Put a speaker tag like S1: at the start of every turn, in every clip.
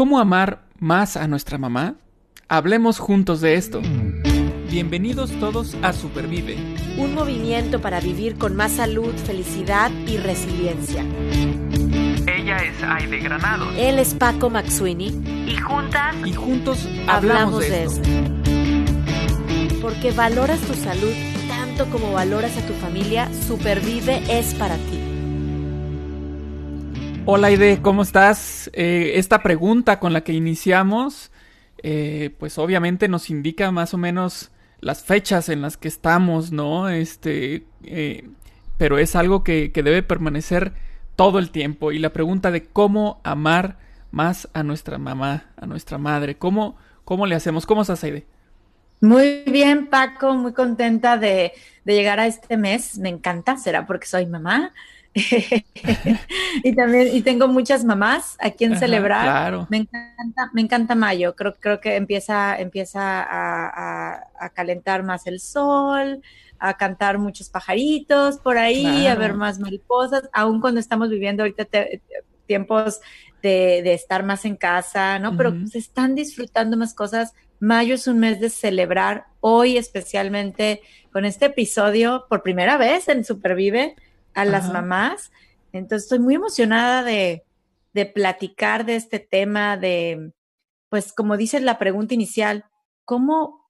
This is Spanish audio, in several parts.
S1: ¿Cómo amar más a nuestra mamá? Hablemos juntos de esto. Bienvenidos todos a Supervive.
S2: Un movimiento para vivir con más salud, felicidad y resiliencia.
S1: Ella es Aide Granados.
S2: Él es Paco Maxuini.
S1: Y juntos hablamos de esto.
S2: Porque valoras tu salud tanto como valoras a tu familia, Supervive es para ti.
S1: Hola Aide, ¿cómo estás? Esta pregunta con la que iniciamos, pues obviamente nos indica más o menos las fechas en las que estamos, ¿no? Pero es algo que debe permanecer todo el tiempo. Y la pregunta de cómo amar más a nuestra mamá, a nuestra madre, ¿cómo le hacemos? ¿Cómo estás, Aide?
S3: Muy bien, Paco, muy contenta de llegar a este mes. Me encanta, será porque soy mamá. y tengo muchas mamás a quien celebrar.
S1: Claro.
S3: Me encanta mayo. Creo que empieza a calentar más el sol, a cantar muchos pajaritos por ahí,
S1: Claro.
S3: A ver más mariposas, aun cuando estamos viviendo ahorita tiempos de estar más en casa, ¿no? Pero se están disfrutando más cosas. Mayo es un mes de celebrar, hoy especialmente con este episodio, por primera vez en Supervive, a las mamás. Entonces estoy muy emocionada de platicar de este tema, de, pues como dices la pregunta inicial, ¿cómo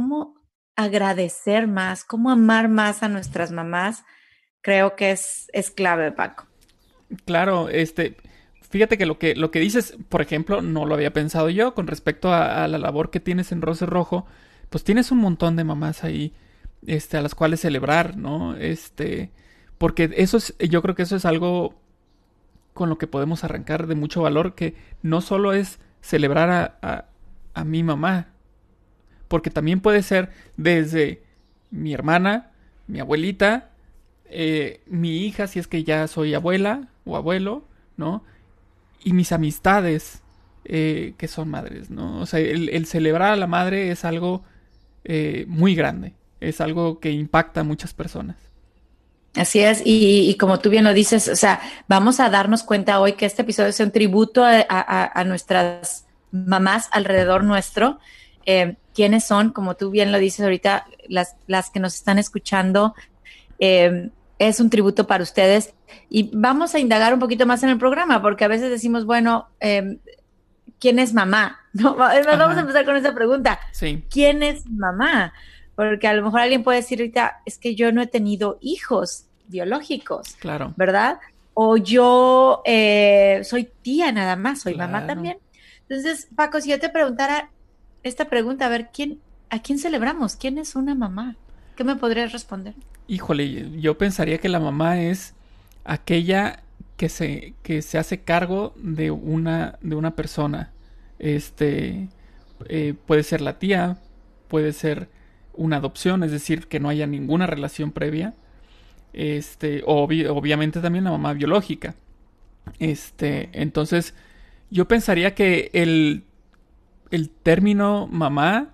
S3: agradecer más, cómo amar más a nuestras mamás? Creo que es clave, Paco.
S1: Claro, fíjate que lo que dices, por ejemplo, no lo había pensado yo con respecto a la labor que tienes en Roce Rojo. Pues tienes un montón de mamás ahí, a las cuales celebrar, ¿no? Porque yo creo que eso es algo con lo que podemos arrancar de mucho valor, que no solo es celebrar a mi mamá, porque también puede ser desde mi hermana, mi abuelita, mi hija, si es que ya soy abuela o abuelo, ¿no? Y mis amistades, que son madres, ¿no? O sea, el celebrar a la madre es algo muy grande, es algo que impacta a muchas personas.
S3: Así es, y como tú bien lo dices, o sea, vamos a darnos cuenta hoy que este episodio es un tributo a nuestras mamás alrededor nuestro. ¿Quiénes son? Como tú bien lo dices ahorita, las que nos están escuchando, es un tributo para ustedes. Y vamos a indagar un poquito más en el programa, porque a veces decimos, bueno, ¿quién es mamá? No, vamos a empezar con esa pregunta.
S1: Sí.
S3: ¿Quién es mamá? Porque a lo mejor alguien puede decir ahorita, es que yo no he tenido hijos biológicos,
S1: Claro.
S3: ¿verdad? O yo soy tía nada más, soy mamá también. Entonces, Paco, si yo te preguntara esta pregunta, a ver, ¿a quién celebramos? ¿Quién es una mamá? ¿Qué me podrías responder?
S1: Híjole, yo pensaría que la mamá es aquella que se hace cargo de una persona. Puede ser la tía, puede ser una adopción, es decir, que no haya ninguna relación previa. Obviamente también la mamá biológica. Entonces, yo pensaría que el término mamá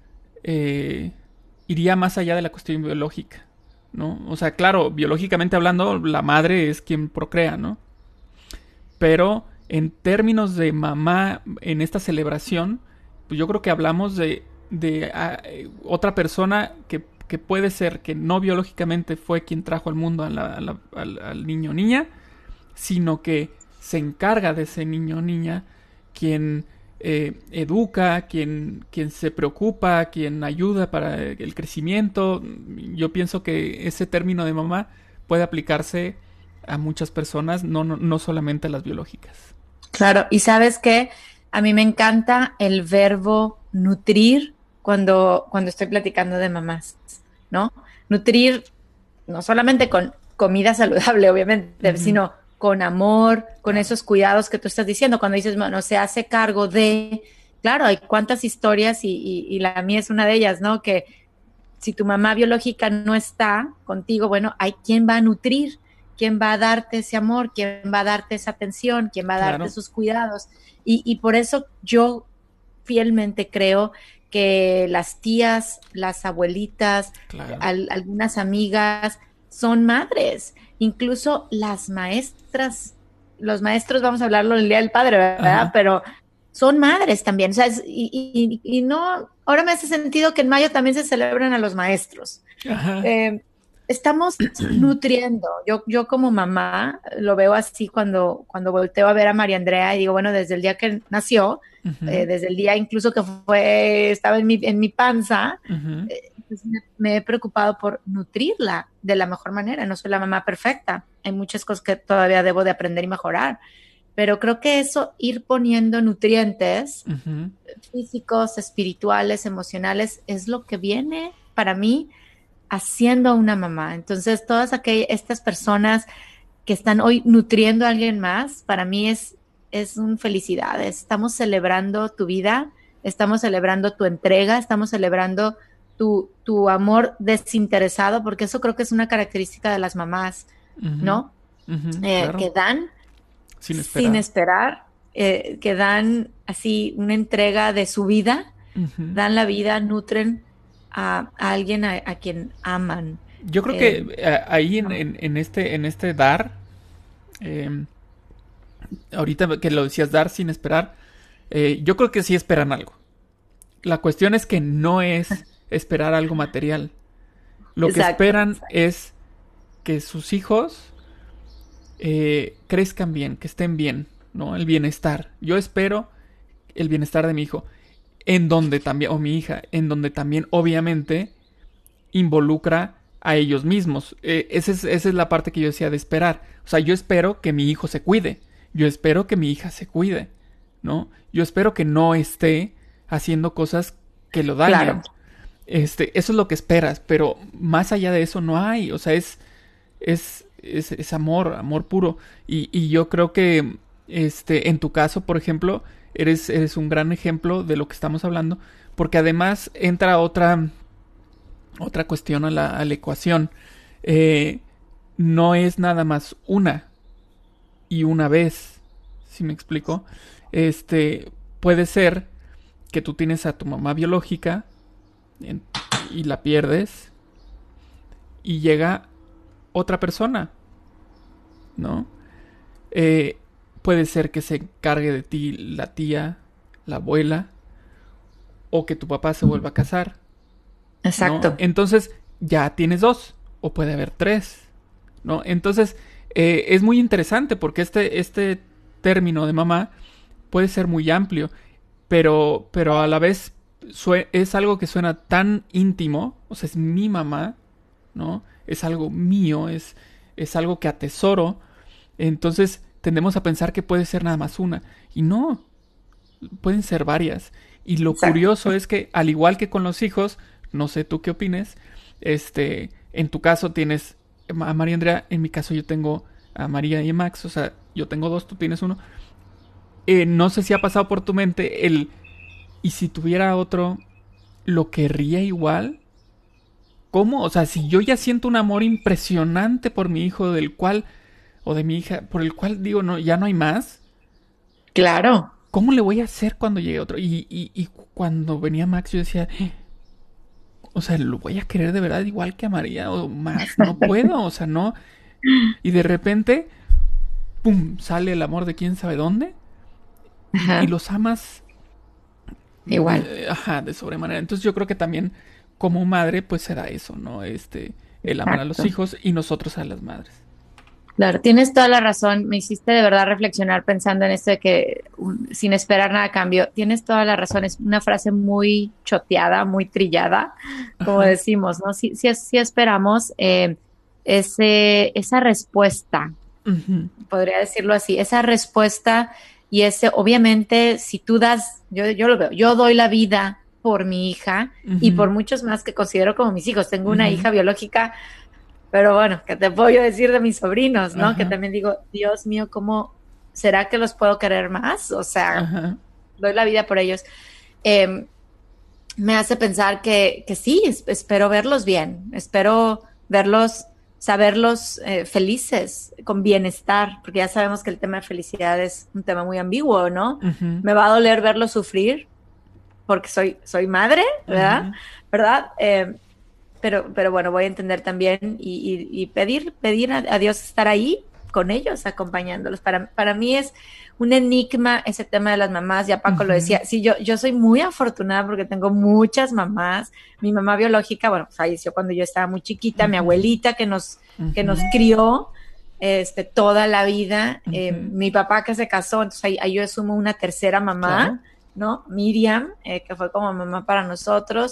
S1: iría más allá de la cuestión biológica, ¿no? O sea, claro, biológicamente hablando, la madre es quien procrea, ¿no? Pero en términos de mamá en esta celebración, pues yo creo que hablamos de otra persona que puede ser que no biológicamente fue quien trajo al mundo al niño o niña, sino que se encarga de ese niño o niña, quien educa, quien se preocupa, quien ayuda para el crecimiento. Yo pienso que ese término de mamá puede aplicarse a muchas personas, no solamente a las biológicas.
S3: Claro, y ¿sabes qué? A mí me encanta el verbo nutrir cuando estoy platicando de mamás, ¿no? Nutrir no solamente con comida saludable, obviamente, sino con amor, con esos cuidados que tú estás diciendo. Cuando dices, bueno, se hace cargo de... Claro, hay cuántas historias y la mía es una de ellas, ¿no? Que si tu mamá biológica no está contigo, bueno, hay quien va a nutrir, quién va a darte ese amor, quién va a darte esa atención, quién va a darte esos cuidados. Y por eso yo fielmente creo que las tías, las abuelitas, algunas amigas son madres, incluso las maestras, los maestros, vamos a hablarlo el Día del Padre, ¿verdad? Pero son madres también. O sea, y no, ahora me hace sentido que en mayo también se celebran a los maestros.
S1: Ajá.
S3: Estamos nutriendo. Yo como mamá lo veo así cuando volteo a ver a María Andrea y digo, bueno, desde el día que nació,
S1: Ujú,
S3: desde el día incluso que estaba en mi panza,
S1: ujú,
S3: pues me he preocupado por nutrirla de la mejor manera. No soy la mamá perfecta. Hay muchas cosas que todavía debo de aprender y mejorar. Pero creo que eso, ir poniendo nutrientes
S1: ujú.
S3: físicos, espirituales, emocionales, es lo que viene para mí haciendo a una mamá. Entonces, estas personas que están hoy nutriendo a alguien más, para mí es un felicidad. Estamos celebrando tu vida, estamos celebrando tu entrega, estamos celebrando tu amor desinteresado, porque eso creo que es una característica de las mamás,
S1: Ujú,
S3: ¿no?
S1: ujú, claro,
S3: Que dan
S1: sin
S3: sin
S1: esperar.
S3: esperar, que dan así una entrega de su vida,
S1: Ujú.
S3: dan la vida, nutren a alguien a quien aman.
S1: Yo creo
S3: Eh,
S1: que ahí
S3: no,
S1: en este dar, eh, ahorita que lo decías dar sin esperar, yo creo que sí esperan algo. La cuestión es que no es esperar algo material. Lo que
S3: exacto,
S1: esperan es que sus hijos crezcan bien, que estén bien, ¿no? El bienestar. Yo espero el bienestar de mi hijo, en donde también, o mi hija, en donde también obviamente involucra a ellos mismos. Esa es la parte que yo decía de esperar. O sea, yo espero que mi hijo se cuide. Yo espero que mi hija se cuide, ¿no? Yo espero que no esté haciendo cosas que lo
S3: claro,
S1: dañen. Eso es lo que esperas, pero más allá de eso no hay. O sea, es amor, amor puro. Y yo creo que, en tu caso, por ejemplo, eres un gran ejemplo de lo que estamos hablando, porque además entra otra cuestión a la ecuación. Eh, no es nada más una y una vez, si me explico. Puede ser que tú tienes a tu mamá biológica en- y la pierdes y llega otra persona, ¿no? Eh, puede ser que se encargue de ti la tía, la abuela, o que tu papá se vuelva a casar, ¿no?
S3: exacto,
S1: Entonces ya tienes dos, o puede haber tres, ¿no? Entonces es muy interesante porque este término de mamá puede ser muy amplio, pero a la vez es algo que suena tan íntimo, o sea, es mi mamá, ¿no? Es algo mío, es algo que atesoro. Entonces tendemos a pensar que puede ser nada más una. Y no, pueden ser varias. Y lo
S3: exacto.
S1: curioso es que, al igual que con los hijos, no sé tú qué opines, en tu caso tienes a María Andrea, en mi caso yo tengo a María y a Max, o sea, yo tengo dos, tú tienes uno. No sé si ha pasado por tu mente ¿y si tuviera otro, lo querría igual? ¿Cómo? O sea, si yo ya siento un amor impresionante por mi hijo, del cual, o de mi hija, por el cual digo, no, ya no hay más,
S3: Claro,
S1: ¿cómo le voy a hacer cuando llegue otro? Y cuando venía Max, yo decía, o sea, lo voy a querer de verdad igual que a María o más, no puedo, o sea, no. Y de repente, ¡pum!, sale el amor de quién sabe dónde y
S3: ajá,
S1: los amas,
S3: igual,
S1: ajá, de sobremanera. Entonces yo creo que también como madre, pues será eso, ¿no? El amar a los
S3: exacto.
S1: hijos y nosotros a las madres.
S3: Claro, tienes toda la razón. Me hiciste de verdad reflexionar pensando en esto de que sin esperar nada a cambio. Tienes toda la razón. Es una frase muy choteada, muy trillada, como
S1: Ajá.
S3: decimos, ¿no? Sí esperamos esa respuesta,
S1: Ujú,
S3: podría decirlo así, esa respuesta y obviamente, si tú das, yo lo veo, yo doy la vida por mi hija y
S1: ujú,
S3: por muchos más que considero como mis hijos. Tengo una
S1: ujú,
S3: hija biológica, pero bueno, ¿qué te puedo yo decir de mis sobrinos, no? Que
S1: ajá,
S3: también digo, Dios mío, ¿cómo será que los puedo querer más? O sea,
S1: ajá.
S3: doy la vida por ellos. Eh, Me hace pensar que sí, espero verlos bien, espero verlos, saberlos felices, con bienestar, porque ya sabemos que el tema de felicidad es un tema muy ambiguo, ¿no?
S1: Ujú,
S3: Me va a doler verlos sufrir, porque soy madre, ¿verdad?
S1: ujú.
S3: ¿Verdad? Pero bueno, voy a entender también y pedir a Dios estar ahí con ellos, acompañándolos. Para mí es un enigma ese tema de las mamás, ya Paco lo decía. Sí, yo soy muy afortunada porque tengo muchas mamás. Mi mamá biológica, bueno, falleció cuando yo estaba muy chiquita, mi abuelita que nos crió toda la vida, mi papá que se casó, entonces ahí yo asumo una tercera mamá, claro, ¿no? Miriam, que fue como mamá para nosotros,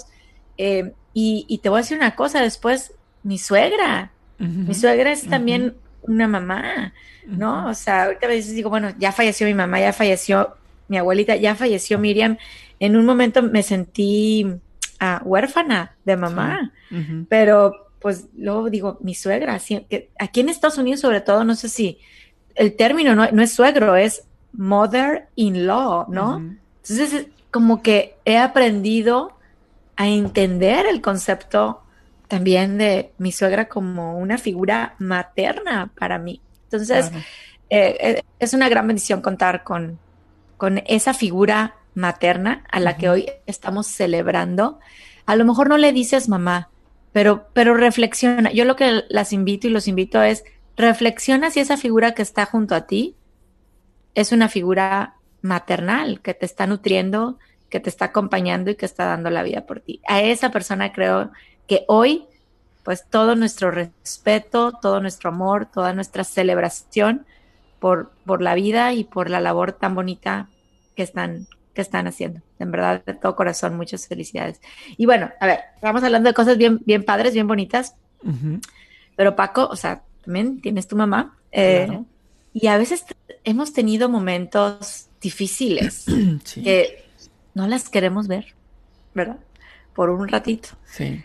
S3: y te voy a decir una cosa, después mi suegra es también una mamá, ¿no? O sea, ahorita a veces digo, bueno, ya falleció mi mamá, ya falleció mi abuelita, ya falleció Miriam, en un momento me sentí huérfana de mamá, pero pues luego digo, mi suegra, que aquí en Estados Unidos sobre todo, no sé si el término no es suegro, es mother-in-law, ¿no? Entonces, como que he aprendido a entender el concepto también de mi suegra como una figura materna para mí. Entonces, claro, es una gran bendición contar con esa figura materna a la que hoy estamos celebrando. A lo mejor no le dices mamá, pero reflexiona. Yo lo que las invito y los invito es, reflexiona si esa figura que está junto a ti es una figura maternal, que te está nutriendo, que te está acompañando y que está dando la vida por ti. A esa persona creo que hoy, pues todo nuestro respeto, todo nuestro amor, toda nuestra celebración por la vida y por la labor tan bonita que están haciendo. En verdad, de todo corazón, muchas felicidades. Y bueno, a ver, estamos hablando de cosas bien, bien padres, bien bonitas. Pero Paco, o sea, también tienes tu mamá. Claro. Y a veces hemos tenido momentos difíciles sí, que no las queremos ver, ¿verdad? Por un ratito.
S1: Sí.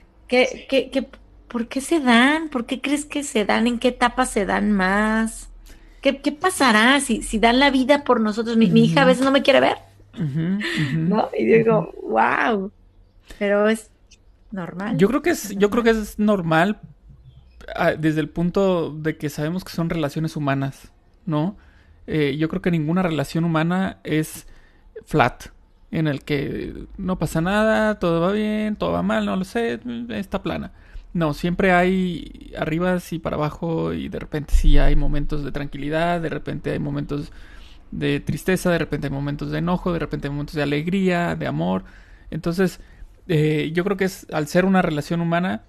S3: ¿Por qué se dan? ¿Por qué crees que se dan? ¿En qué etapa se dan más? ¿Qué pasará si dan la vida por nosotros? Mi hija a veces no me quiere ver, ¿no? Y digo, wow, pero es normal.
S1: Yo creo que es normal desde el punto de que sabemos que son relaciones humanas, ¿no? Yo creo que ninguna relación humana es flat, en el que no pasa nada, todo va bien, todo va mal, no lo sé, está plana. No, siempre hay arribas y para abajo y de repente sí hay momentos de tranquilidad, de repente hay momentos de tristeza, de repente hay momentos de enojo, de repente hay momentos de alegría, de amor. Entonces, yo creo que es al ser una relación humana,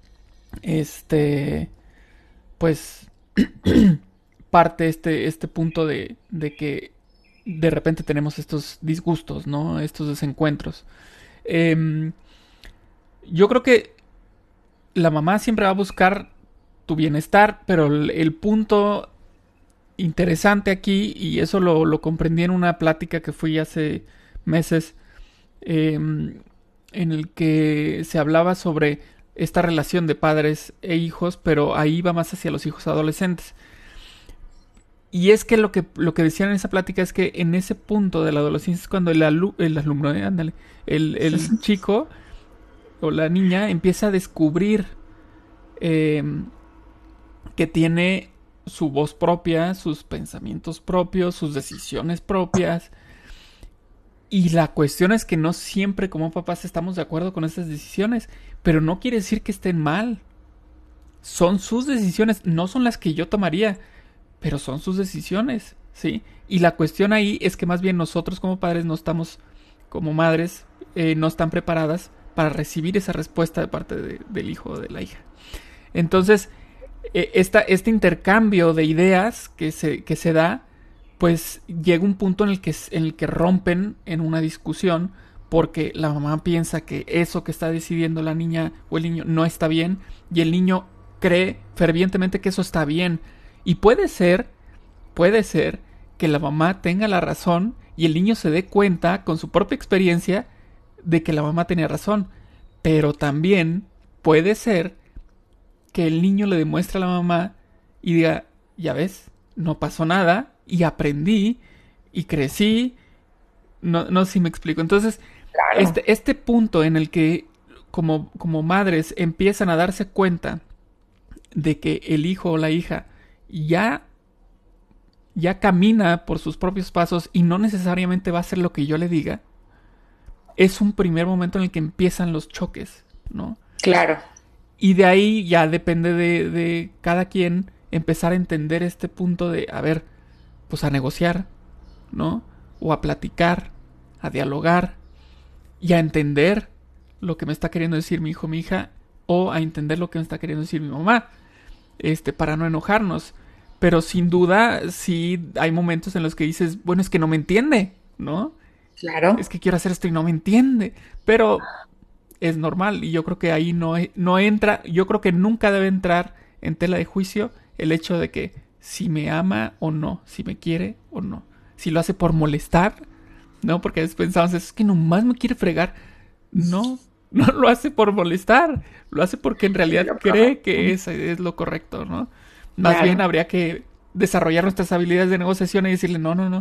S1: pues parte este punto de que de repente tenemos estos disgustos, ¿no? Estos desencuentros. Yo creo que la mamá siempre va a buscar tu bienestar, pero el punto interesante aquí, y eso lo comprendí en una plática que fui hace meses, en el que se hablaba sobre esta relación de padres e hijos, pero ahí va más hacia los hijos adolescentes. Y es que lo que decían en esa plática es que en ese punto de la adolescencia es cuando el alumno, el chico o la niña empieza a descubrir que tiene su voz propia, sus pensamientos propios, sus decisiones propias. Y la cuestión es que no siempre como papás estamos de acuerdo con esas decisiones, pero no quiere decir que estén mal. Son sus decisiones, no son las que yo tomaría, pero son sus decisiones, ¿sí? Y la cuestión ahí es que más bien nosotros como padres no estamos, como madres, no están preparadas para recibir esa respuesta de parte del hijo o de la hija. Entonces, este intercambio de ideas que se da, pues llega un punto en el que rompen en una discusión porque la mamá piensa que eso que está decidiendo la niña o el niño no está bien y el niño cree fervientemente que eso está bien. Y puede ser que la mamá tenga la razón y el niño se dé cuenta con su propia experiencia de que la mamá tenía razón. Pero también puede ser que el niño le demuestre a la mamá y diga, ya ves, no pasó nada y aprendí y crecí. No sé si me explico. Entonces, claro, este punto en el que como madres empiezan a darse cuenta de que el hijo o la hija ya camina por sus propios pasos y no necesariamente va a hacer lo que yo le diga, es un primer momento en el que empiezan los choques, ¿no?
S3: Claro.
S1: Y de ahí ya depende de cada quien empezar a entender este punto de, a ver, pues a negociar, ¿no? O a platicar, a dialogar y a entender lo que me está queriendo decir mi hijo, mi hija, o a entender lo que me está queriendo decir mi mamá, para no enojarnos. Pero sin duda, sí hay momentos en los que dices, bueno, es que no me entiende, ¿no?
S3: Claro.
S1: Es que quiero hacer esto y no me entiende. Pero es normal y yo creo que ahí no entra, yo creo que nunca debe entrar en tela de juicio el hecho de que si me ama o no, si me quiere o no. Si lo hace por molestar, ¿no? Porque a veces pensamos, es que nomás me quiere fregar. No, no lo hace por molestar, lo hace porque en realidad cree que es lo correcto, ¿no? Más
S3: Claro.
S1: bien habría que desarrollar nuestras habilidades de negociación y decirle, no, no, no,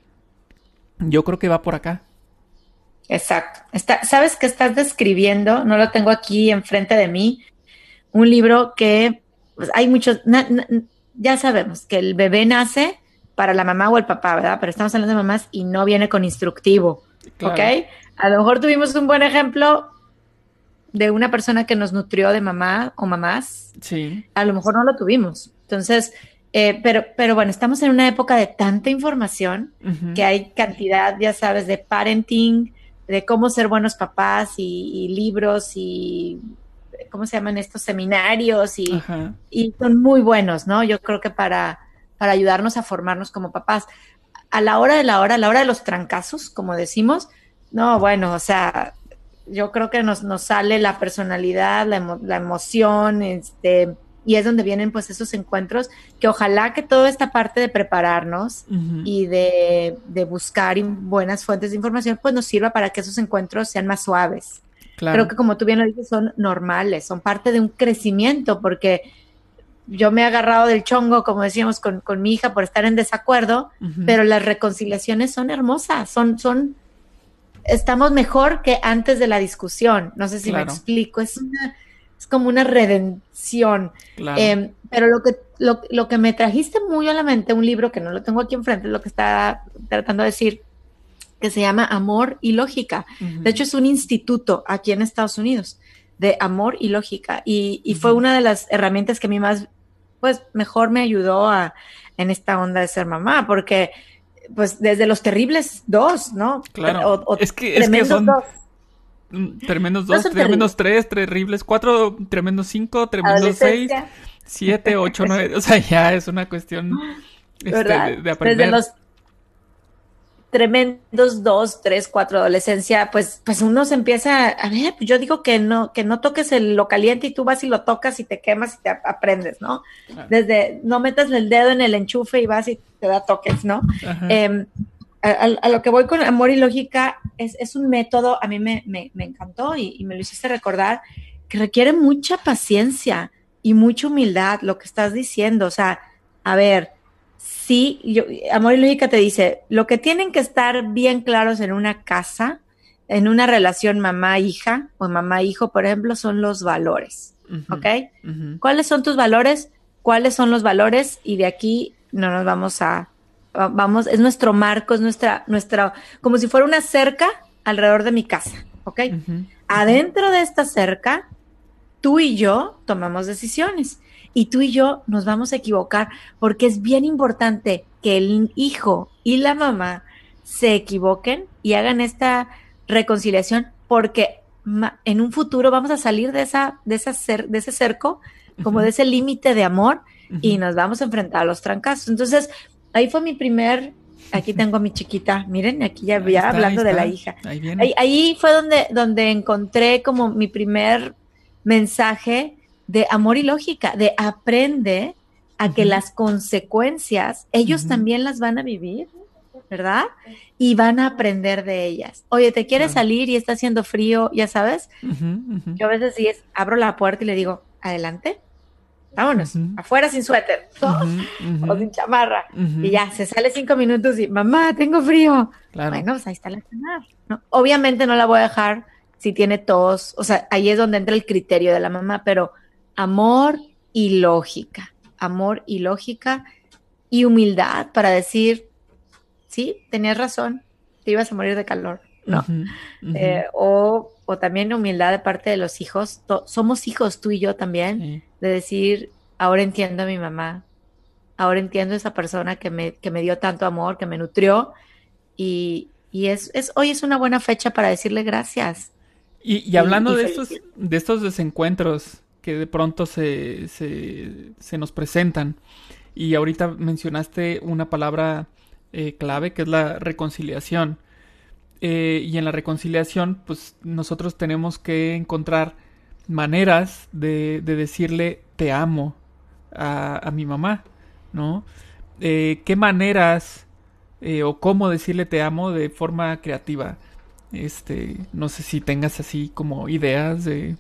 S1: yo creo que va por acá.
S3: Exacto. ¿Sabes qué estás describiendo? No lo tengo aquí enfrente de mí. Un libro que pues, hay muchos, ya sabemos que el bebé nace para la mamá o el papá, ¿verdad? Pero estamos hablando de mamás y no viene con instructivo, ¿ok?
S1: Claro.
S3: A lo mejor tuvimos un buen ejemplo de una persona que nos nutrió de mamá o mamás,
S1: Sí.
S3: a lo mejor no lo tuvimos. Entonces, pero bueno, estamos en una época de tanta información
S1: Uh-huh.
S3: que hay cantidad, ya sabes, de parenting, de cómo ser buenos papás y libros y, ¿cómo se llaman estos? Seminarios
S1: Ajá.
S3: y son muy buenos, ¿no? Yo creo que para ayudarnos a formarnos como papás. A la hora de la hora, a la hora de los trancazos, como decimos, no, bueno, o sea, yo creo que nos sale la personalidad, la emoción, y es donde vienen pues esos encuentros que ojalá que toda esta parte de prepararnos
S1: Uh-huh.
S3: y de buscar buenas fuentes de información pues nos sirva para que esos encuentros sean más suaves.
S1: Claro.
S3: Creo que como tú bien lo dices, son normales, son parte de un crecimiento, porque yo me he agarrado del chongo, como decíamos, con mi hija por estar en desacuerdo,
S1: Uh-huh.
S3: pero las reconciliaciones son hermosas, estamos mejor que antes de la discusión. No sé si
S1: Claro.
S3: me explico, es como una redención.
S1: Claro.
S3: Pero lo que me trajiste muy a la mente, un libro que no lo tengo aquí enfrente, es lo que está tratando de decir, que se llama Amor y Lógica.
S1: Uh-huh.
S3: De hecho, es un instituto aquí en Estados Unidos de amor y lógica. Y fue una de las herramientas que a mí más, pues, mejor me ayudó en esta onda de ser mamá, porque, pues, desde los terribles dos, ¿no?
S1: Claro. Es que son
S3: dos.
S1: Tremendos dos, tremendos tres, terribles cuatro, tremendos cinco, tremendos seis, 7, 8, 9. O sea, ya es una cuestión de aprender.
S3: Desde los tremendos 2, 3, 4 adolescencia, pues uno se empieza a ver, yo digo que no toques lo caliente y tú vas y lo tocas y te quemas y te aprendes, ¿no? Claro. Desde no metas el dedo en el enchufe y vas y te da toques, ¿no? A lo que voy con Amor y Lógica es un método, a mí me encantó y me lo hiciste recordar, que requiere mucha paciencia y mucha humildad, lo que estás diciendo. O sea, a ver, sí, Amor y Lógica te dice, lo que tienen que estar bien claros en una casa, en una relación mamá-hija o mamá-hijo, por ejemplo, son los valores, uh-huh. ¿Ok? Uh-huh. ¿Cuáles son tus valores? ¿Cuáles son los valores? Y de aquí no nos vamos, es nuestro marco, es nuestra, como si fuera una cerca alrededor de mi casa, ¿ok? Uh-huh. Adentro de esta cerca, tú y yo tomamos decisiones y tú y yo nos vamos a equivocar, porque es bien importante que el hijo y la mamá se equivoquen y hagan esta reconciliación, porque en un futuro vamos a salir de ese cerco, como uh-huh. de ese límite de amor, uh-huh. y nos vamos a enfrentar a los trancazos. Entonces, ahí fue mi primer, aquí tengo a mi chiquita, miren, aquí ya hablando de la hija. Ahí fue donde encontré como mi primer mensaje de amor y lógica, de aprende a uh-huh. que las consecuencias, ellos uh-huh. también las van a vivir, ¿verdad? Y van a aprender de ellas. Oye, ¿te quieres salir y está haciendo frío, ya sabes? Uh-huh. Uh-huh. Yo a veces sí abro la puerta y le digo, adelante. Vámonos, uh-huh. afuera sin suéter, ¿no? Uh-huh. O sin chamarra. Uh-huh. Y ya, se sale 5 minutos y, mamá, tengo frío. Claro. Bueno, pues ahí está la cenar, ¿no? Obviamente no la voy a dejar si tiene tos, o sea, ahí es donde entra el criterio de la mamá, pero amor y lógica y humildad para decir, sí, tenías razón, te ibas a morir de calor, ¿no? Uh-huh. Uh-huh. O también humildad de parte de los hijos, somos hijos tú y yo también, sí. De decir, ahora entiendo a mi mamá, ahora entiendo esa persona que me dio tanto amor, que me nutrió, y hoy es una buena fecha para decirle gracias
S1: Y hablando
S3: y
S1: de
S3: felicidades.
S1: estos desencuentros que de pronto se nos presentan, y ahorita mencionaste una palabra clave que es la reconciliación. Y en la reconciliación, pues nosotros tenemos que encontrar maneras de decirle te amo a mi mamá, ¿no? ¿Qué maneras o cómo decirle te amo de forma creativa? No sé si tengas así como ideas de...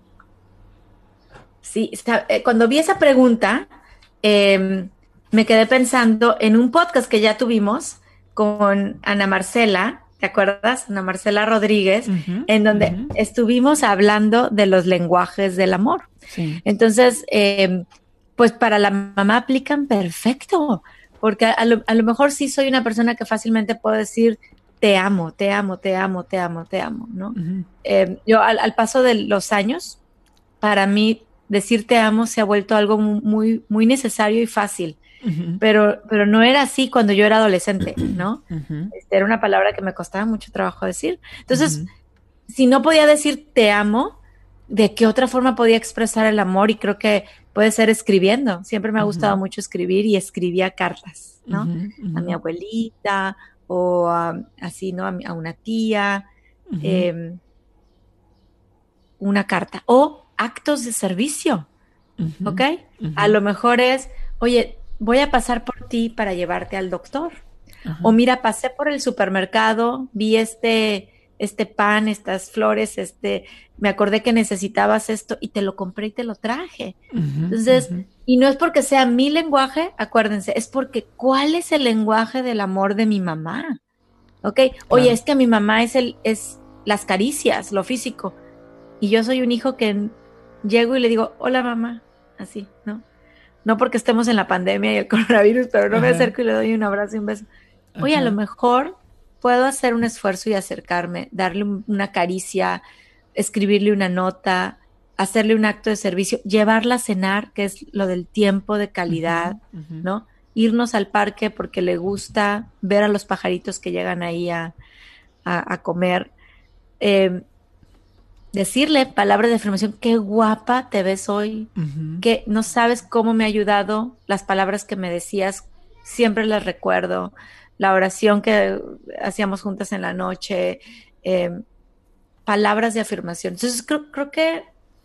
S3: Sí, cuando vi esa pregunta, eh, me quedé pensando en un podcast que ya tuvimos con Ana Marcela, ¿te acuerdas? Ana Marcela Rodríguez,
S1: Ujú,
S3: en donde
S1: ujú,
S3: estuvimos hablando de los lenguajes del amor.
S1: sí.
S3: Entonces, pues para la mamá aplican perfecto, porque a lo mejor sí soy una persona que fácilmente puedo decir, te amo, te amo, te amo, te amo, te amo, ¿no?
S1: Ujú,
S3: Yo al paso de los años, para mí decir te amo se ha vuelto algo muy, muy necesario y fácil,
S1: ujú,
S3: pero no era así cuando yo era adolescente, ¿no?
S1: ujú,
S3: Era una palabra que me costaba mucho trabajo decir. Entonces,
S1: ujú,
S3: si no podía decir te amo, ¿de qué otra forma podía expresar el amor? Y creo que puede ser escribiendo. Siempre me ha gustado
S1: ujú,
S3: mucho escribir y escribía cartas, ¿no?
S1: ujú,
S3: A mi
S1: ujú,
S3: abuelita o así, ¿no? A una tía,
S1: ujú,
S3: eh, una carta. O actos de servicio, ¿ok?
S1: ujú,
S3: A
S1: ujú,
S3: lo mejor es, oye, voy a pasar por ti para llevarte al doctor. O
S1: ajá,
S3: mira, pasé por el supermercado, vi este pan, estas flores, me acordé que necesitabas esto y te lo compré y te lo traje.
S1: ujú,
S3: Entonces,
S1: ujú,
S3: y no es porque sea mi lenguaje, acuérdense, es porque ¿cuál es el lenguaje del amor de mi mamá? ¿Ok? Oye,
S1: claro.
S3: es que mi mamá es las caricias, lo físico. Y yo soy un hijo que llego y le digo, hola mamá, así, ¿no? No porque estemos en la pandemia y el coronavirus, pero no me
S1: Ajá,
S3: acerco y le doy un abrazo y un beso. Oye, a lo
S1: ajá,
S3: mejor puedo hacer un esfuerzo y acercarme, darle una caricia, escribirle una nota, hacerle un acto de servicio, llevarla a cenar, que es lo del tiempo de calidad,
S1: ujú, ujú,
S3: ¿no? Irnos al parque porque le gusta ver a los pajaritos que llegan ahí a comer. Eh, Decirle palabras de afirmación, qué guapa te ves hoy,
S1: ujú,
S3: que no sabes cómo me ha ayudado las palabras que me decías, siempre las recuerdo, la oración que hacíamos juntas en la noche, eh, palabras de afirmación. Entonces creo que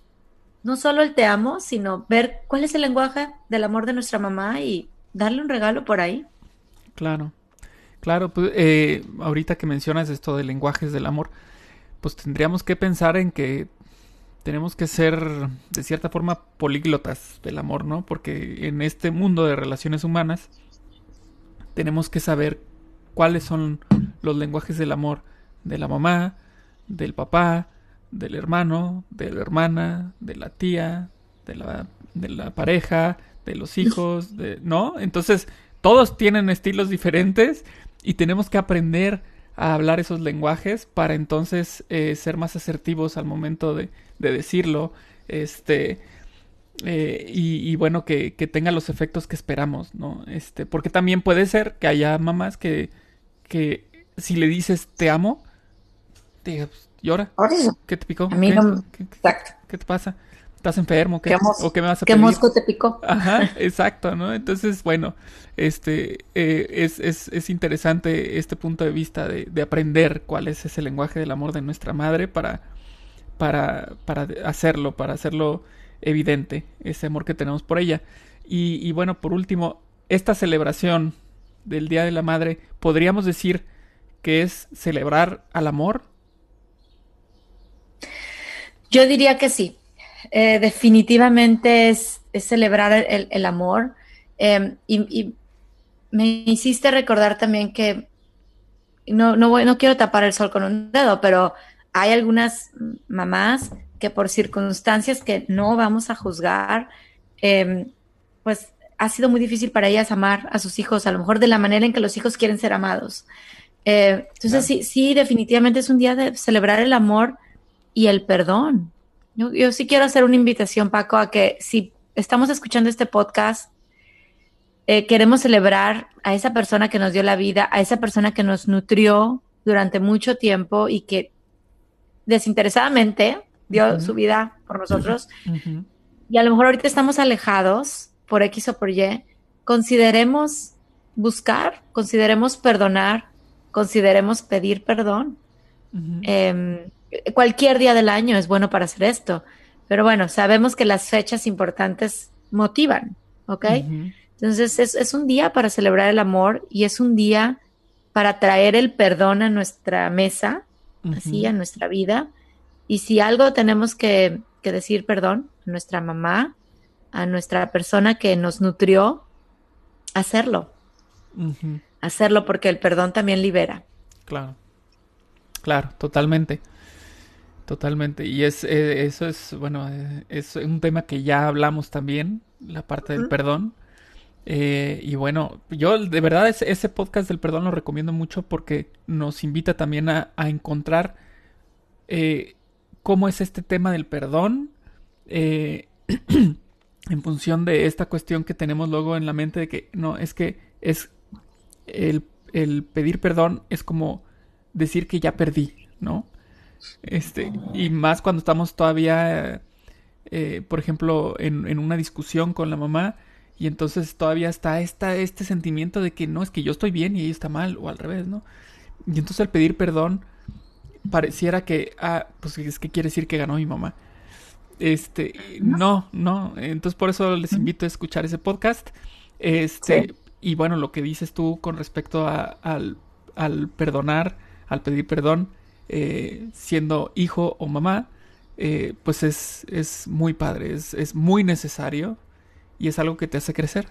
S3: no solo el te amo, sino ver cuál es el lenguaje del amor de nuestra mamá y darle un regalo por ahí.
S1: claro. Claro, pues ahorita que mencionas esto de lenguajes del amor, pues tendríamos que pensar en que tenemos que ser de cierta forma políglotas del amor, ¿no? Porque en este mundo de relaciones humanas tenemos que saber cuáles son los lenguajes del amor de la mamá, del papá, del hermano, de la hermana, de la tía, de la pareja, de los hijos, ¿no? Entonces, todos tienen estilos diferentes y tenemos que aprender a hablar esos lenguajes para entonces ser más asertivos al momento de decirlo. Este, y bueno, que tenga los efectos que esperamos, ¿no? Porque también puede ser que haya mamás que si le dices te amo, te diga, pues, llora.
S3: Por eso,
S1: ¿Qué te picó?
S3: a mí no, exacto.
S1: ¿Qué te pasa? ¿Estás enfermo?
S3: ¿Qué,
S1: ¿O qué me vas a
S3: qué
S1: pedir?
S3: mosco te picó?
S1: Ajá, exacto, ¿no? Entonces, bueno, es interesante este punto de vista de aprender cuál es ese lenguaje del amor de nuestra madre para hacerlo evidente, ese amor que tenemos por ella. Y bueno, por último, esta celebración del Día de la Madre, ¿podríamos decir que es celebrar al amor?
S3: Yo diría que sí. Definitivamente es celebrar el amor. Y me hiciste recordar también que no quiero tapar el sol con un dedo, pero hay algunas mamás que por circunstancias que no vamos a juzgar, eh, pues ha sido muy difícil para ellas amar a sus hijos, a lo mejor de la manera en que los hijos quieren ser amados. Entonces
S1: Claro.
S3: sí, sí, definitivamente es un día de celebrar el amor y el perdón. Yo sí quiero hacer una invitación, Paco, a que si estamos escuchando este podcast queremos celebrar a esa persona que nos dio la vida, a esa persona que nos nutrió durante mucho tiempo y que desinteresadamente dio su vida por nosotros. Y a lo mejor ahorita estamos alejados por X o por Y. Consideremos buscar, consideremos perdonar, consideremos pedir perdón. Cualquier día del año es bueno para hacer esto. Pero bueno, sabemos que las fechas importantes motivan, ¿ok? Entonces es un día para celebrar el amor y es un día para traer el perdón a nuestra mesa, así, a nuestra vida. Y si algo tenemos que decir perdón a nuestra mamá, a nuestra persona que nos nutrió, hacerlo. Hacerlo porque el perdón también libera.
S1: Claro, totalmente. Totalmente. Y eso es, bueno, es un tema que ya hablamos también, la parte del perdón. Y bueno, yo de verdad ese podcast del perdón lo recomiendo mucho porque nos invita también a encontrar cómo es este tema del perdón en función de esta cuestión que tenemos luego en la mente de que no, es que es el pedir perdón es como decir que ya perdí, ¿no? Y más cuando estamos todavía, por ejemplo, en una discusión con la mamá y entonces todavía está este sentimiento de que no, es que yo estoy bien y ella está mal o al revés, ¿no? Y entonces al pedir perdón pareciera que, pues es que quiere decir que ganó mi mamá. No, entonces por eso les invito a escuchar ese podcast. Sí. Y bueno, lo que dices tú con respecto al perdonar, al pedir perdón, siendo hijo o mamá, pues es muy padre, es muy necesario y es algo que te hace crecer.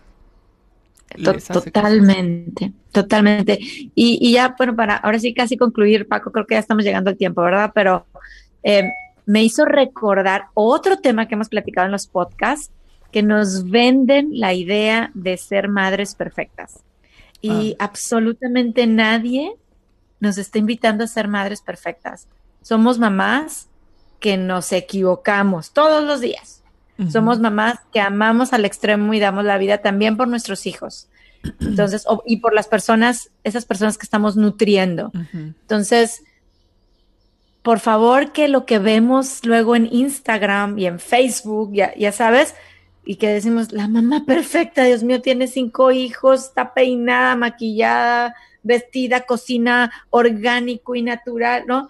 S3: Totalmente. Y ya, bueno, para ahora sí casi concluir, Paco, creo que ya estamos llegando al tiempo, ¿verdad? Pero me hizo recordar otro tema que hemos platicado en los podcasts, que nos venden la idea de ser madres perfectas. Y absolutamente nadie nos está invitando a ser madres perfectas. Somos mamás que nos equivocamos todos los días. Somos mamás que amamos al extremo y damos la vida también por nuestros hijos. Entonces, y por las personas, esas personas que estamos nutriendo. Entonces, por favor, que lo que vemos luego en Instagram y en Facebook, ya sabes, y que decimos, la mamá perfecta, Dios mío, tiene 5 hijos, está peinada, maquillada, vestida, cocina orgánico y natural, ¿no?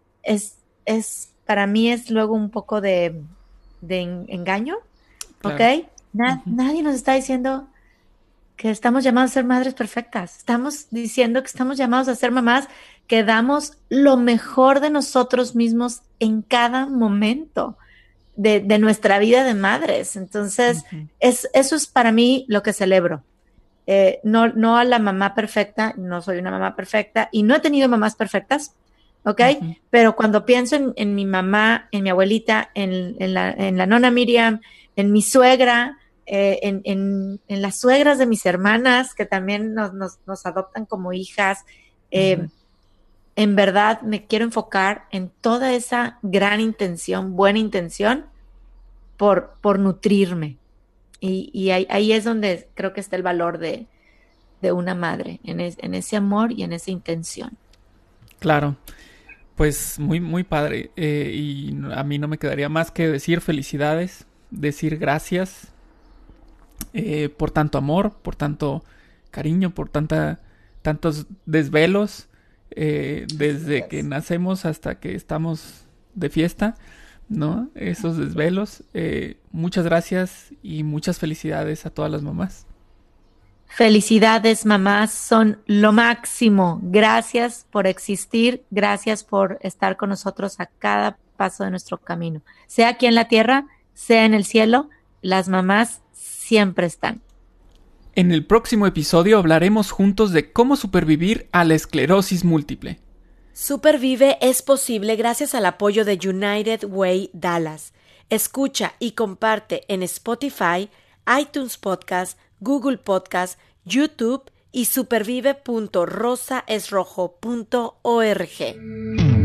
S3: Para mí es luego un poco de engaño, ¿ok? Nadie nos está diciendo que estamos llamados a ser madres perfectas. Estamos diciendo que estamos llamados a ser mamás que damos lo mejor de nosotros mismos en cada momento de nuestra vida de madres. Entonces, eso es para mí lo que celebro. No a la mamá perfecta, no soy una mamá perfecta y no he tenido mamás perfectas, ¿ok? Pero cuando pienso en mi mamá, en mi abuelita, en la nona Miriam, en mi suegra, en las suegras de mis hermanas que también nos adoptan como hijas, en verdad me quiero enfocar en toda esa gran intención, buena intención por nutrirme. Y ahí es donde creo que está el valor de una madre, en ese amor y en esa intención.
S1: Claro, pues muy, muy padre. Y a mí no me quedaría más que decir felicidades, decir gracias por tanto amor, por tanto cariño, por tantos desvelos, desde que nacemos hasta que estamos de fiesta, ¿no? Esos desvelos. Muchas gracias y muchas felicidades a todas las mamás.
S3: Felicidades, mamás, son lo máximo. Gracias por existir, gracias por estar con nosotros a cada paso de nuestro camino. Sea aquí en la tierra, sea en el cielo, las mamás siempre están.
S1: En el próximo episodio hablaremos juntos de cómo supervivir a la esclerosis múltiple.
S2: Supervive es posible gracias al apoyo de United Way Dallas. Escucha y comparte en Spotify, iTunes Podcast, Google Podcast, YouTube y supervive.rosaesrojo.org.